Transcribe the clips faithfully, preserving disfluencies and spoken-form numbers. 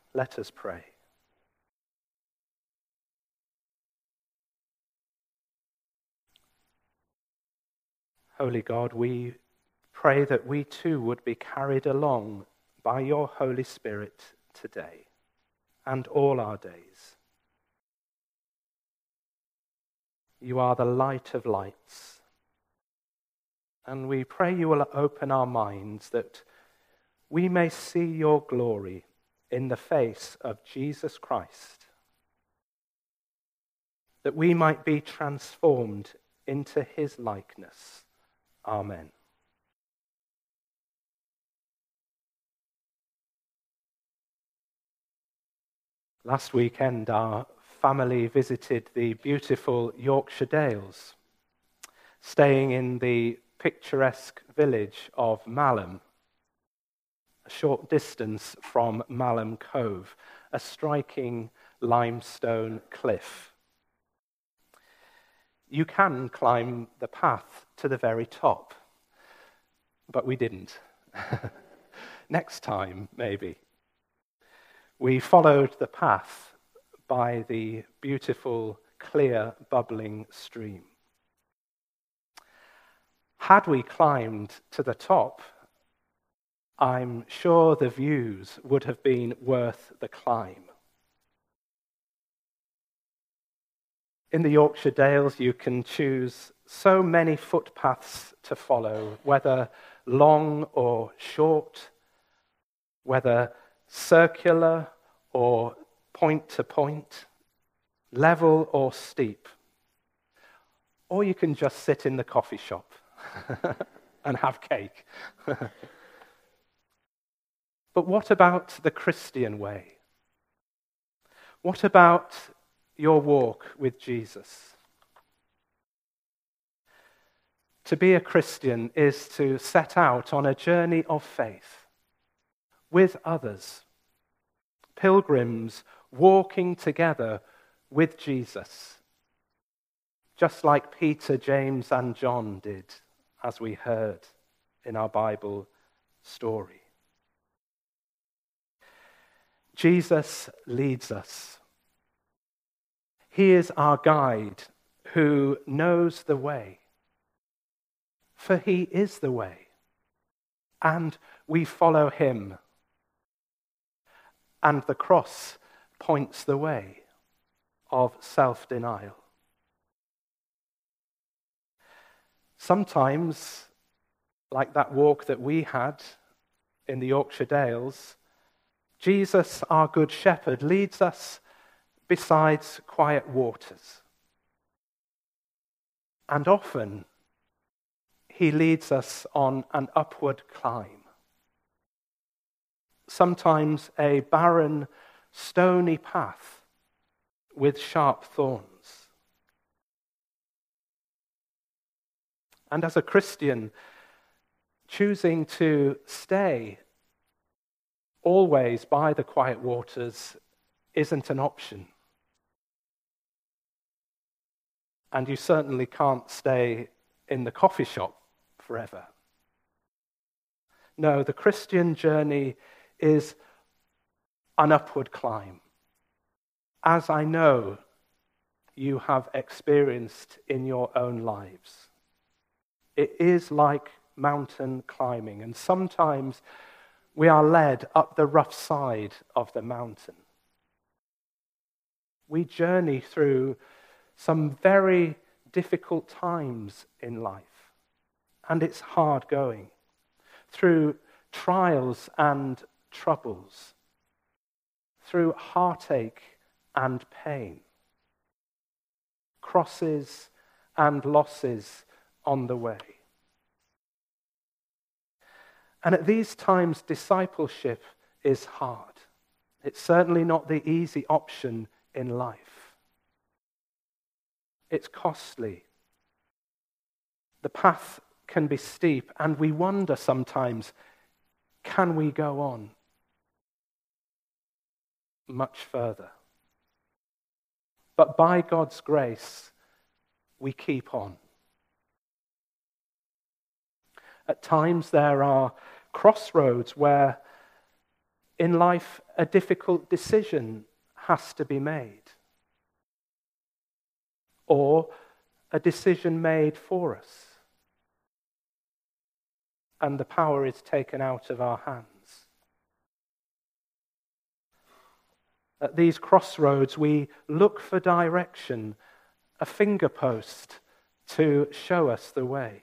Let us pray. Holy God, we pray that we too would be carried along by your Holy Spirit today and all our days. You are the light of lights, and we pray you will open our minds that we may see your glory in the face of Jesus Christ, that we might be transformed into his likeness. Amen. Last weekend, our family visited the beautiful Yorkshire Dales, staying in the picturesque village of Malham, a short distance from Malham Cove, a striking limestone cliff. You can climb the path to the very top, but we didn't. Next time, maybe. We followed the path by the beautiful, clear, bubbling stream. Had we climbed to the top, I'm sure the views would have been worth the climb. In the Yorkshire Dales, you can choose so many footpaths to follow, whether long or short, whether circular or point to point, level or steep. Or you can just sit in the coffee shop and have cake. But what about the Christian way? What about your walk with Jesus? To be a Christian is to set out on a journey of faith with others, pilgrims walking together with Jesus, just like Peter, James, and John did, as we heard in our Bible story. Jesus leads us. He is our guide who knows the way, for he is the way, and we follow him. And the cross points the way of self-denial. Sometimes, like that walk that we had in the Yorkshire Dales, Jesus, our good shepherd, leads us beside quiet waters. And often, he leads us on an upward climb. Sometimes a barren, stony path with sharp thorns. And as a Christian, choosing to stay always by the quiet waters isn't an option. And you certainly can't stay in the coffee shop forever. No, the Christian journey is an upward climb, as I know you have experienced in your own lives. It is like mountain climbing, and sometimes we are led up the rough side of the mountain. We journey through some very difficult times in life, and it's hard going, through trials and troubles, through heartache and pain, crosses and losses on the way. And at these times, discipleship is hard. It's certainly not the easy option in life. It's costly. The path can be steep, and we wonder sometimes, can we go on much further? But by God's grace, we keep on. At times there are crossroads where in life a difficult decision has to be made, or a decision made for us, and the power is taken out of our hands. At these crossroads, we look for direction, a finger post to show us the way.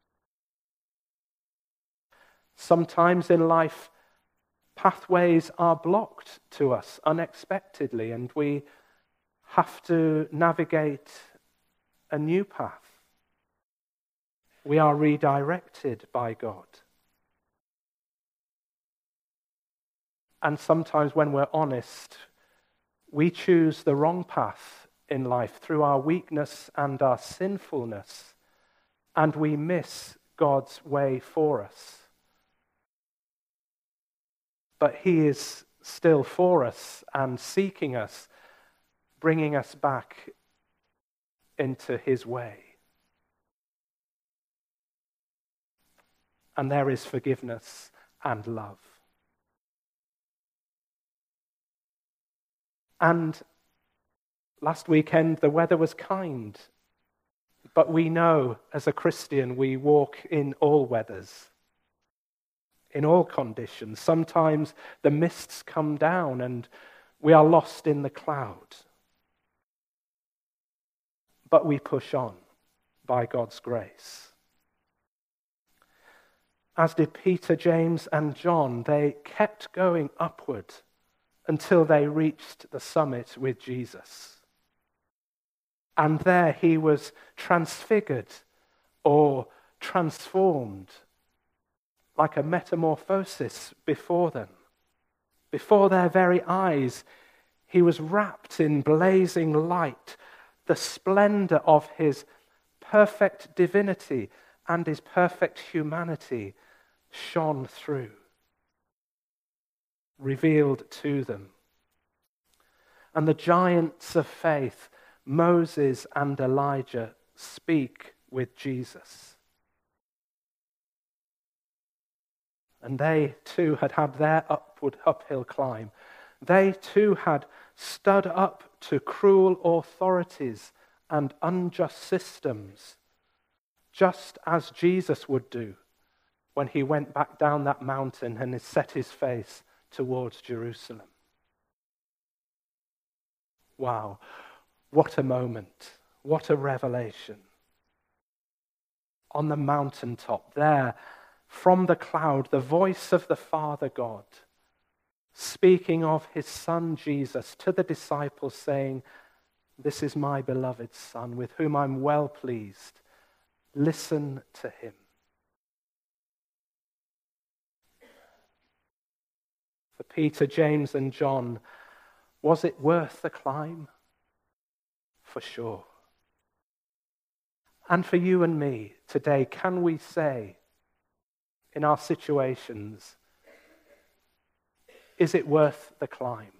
Sometimes in life, pathways are blocked to us unexpectedly, and we have to navigate a new path. We are redirected by God. And sometimes when we're honest, we choose the wrong path in life through our weakness and our sinfulness, and we miss God's way for us. But He is still for us and seeking us, bringing us back into His way. And there is forgiveness and love. And last weekend, the weather was kind. But we know, as a Christian, we walk in all weathers, in all conditions. Sometimes the mists come down and we are lost in the cloud. But we push on by God's grace. As did Peter, James, and John, they kept going upward until they reached the summit with Jesus. And there he was transfigured or transformed, like a metamorphosis before them. Before their very eyes, he was wrapped in blazing light. The splendor of his perfect divinity and his perfect humanity shone through, revealed to them. And the giants of faith, Moses and Elijah, speak with Jesus. And they too had had their upward, uphill climb. They too had stood up to cruel authorities and unjust systems, just as Jesus would do when he went back down that mountain and set his face towards Jerusalem. Wow, what a moment, what a revelation. On the mountaintop there, from the cloud, the voice of the Father God, speaking of his Son Jesus to the disciples, saying, "This is my beloved Son, with whom I'm well pleased. Listen to him." For Peter, James, and John, was it worth the climb? For sure. And for you and me today, can we say in our situations, is it worth the climb?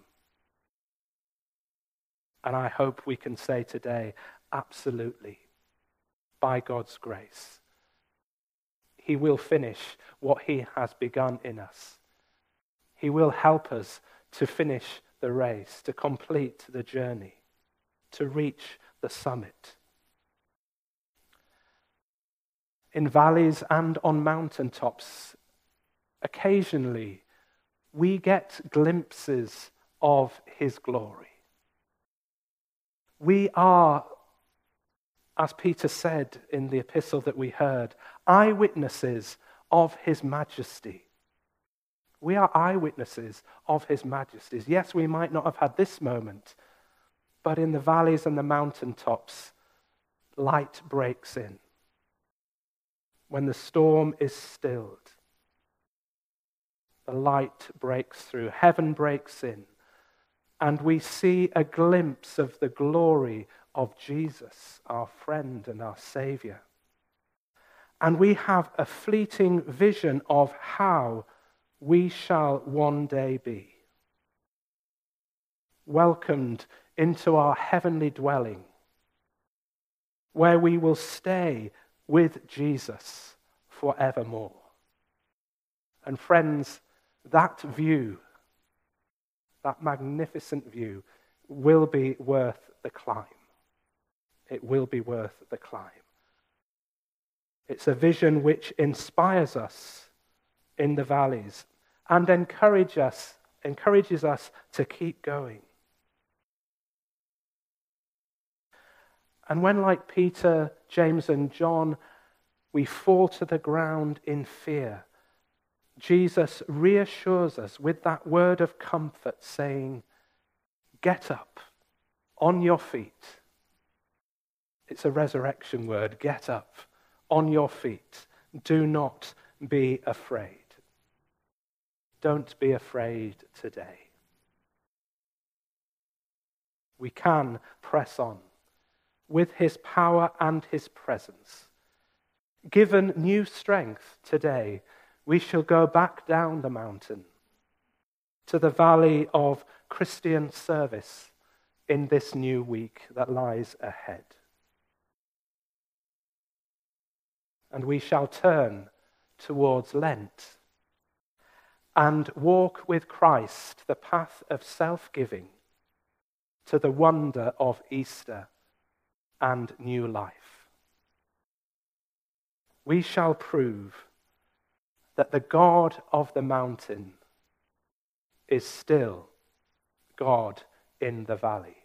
And I hope we can say today, absolutely, by God's grace. He will finish what he has begun in us. He will help us to finish the race, to complete the journey, to reach the summit. In valleys and on mountaintops, occasionally we get glimpses of his glory. We are, as Peter said in the epistle that we heard, eyewitnesses of his majesty. We are eyewitnesses of his majesties. Yes, we might not have had this moment, but in the valleys and the mountaintops, light breaks in. When the storm is stilled, the light breaks through, heaven breaks in, and we see a glimpse of the glory of Jesus, our friend and our Savior. And we have a fleeting vision of how we shall one day be welcomed into our heavenly dwelling, where we will stay with Jesus forevermore. And friends, that view, that magnificent view, will be worth the climb. It will be worth the climb. It's a vision which inspires us in the valleys and encourage us, encourages us to keep going. And when, like Peter, James, and John, we fall to the ground in fear, Jesus reassures us with that word of comfort, saying, "Get up on your feet." It's a resurrection word, get up on your feet. Do not be afraid. Don't be afraid today. We can press on with his power and his presence. Given new strength today, we shall go back down the mountain to the valley of Christian service in this new week that lies ahead. And we shall turn towards Lent and walk with Christ the path of self-giving to the wonder of Easter and new life. We shall prove that the God of the mountain is still God in the valley.